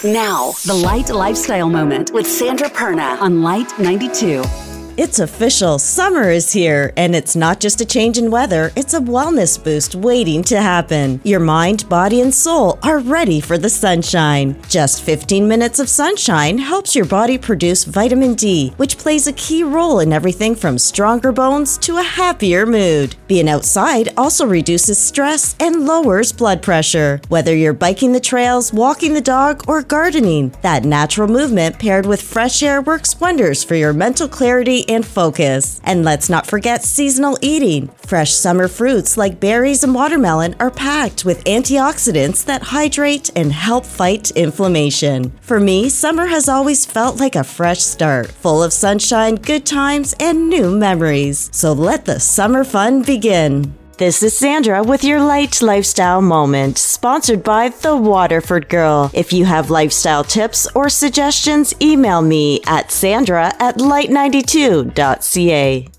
Now, the Light Lifestyle Moment with Sandra Perna on Light 92. It's official. Summer is here, and it's not just a change in weather, it's a wellness boost waiting to happen. Your mind, body, and soul are ready for the sunshine. Just 15 minutes of sunshine helps your body produce vitamin D, which plays a key role in everything from stronger bones to a happier mood. Being outside also reduces stress and lowers blood pressure. Whether you're biking the trails, walking the dog, or gardening, that natural movement paired with fresh air works wonders for your mental clarity and focus. And let's not forget seasonal eating. Fresh summer fruits like berries and watermelon are packed with antioxidants that hydrate and help fight inflammation. For me, summer has always felt like a fresh start, full of sunshine, good times, and new memories. So let the summer fun begin. This is Sandra with your Light Lifestyle Moment, sponsored by The Waterford Girl. If you have lifestyle tips or suggestions, email me at sandra@light92.ca.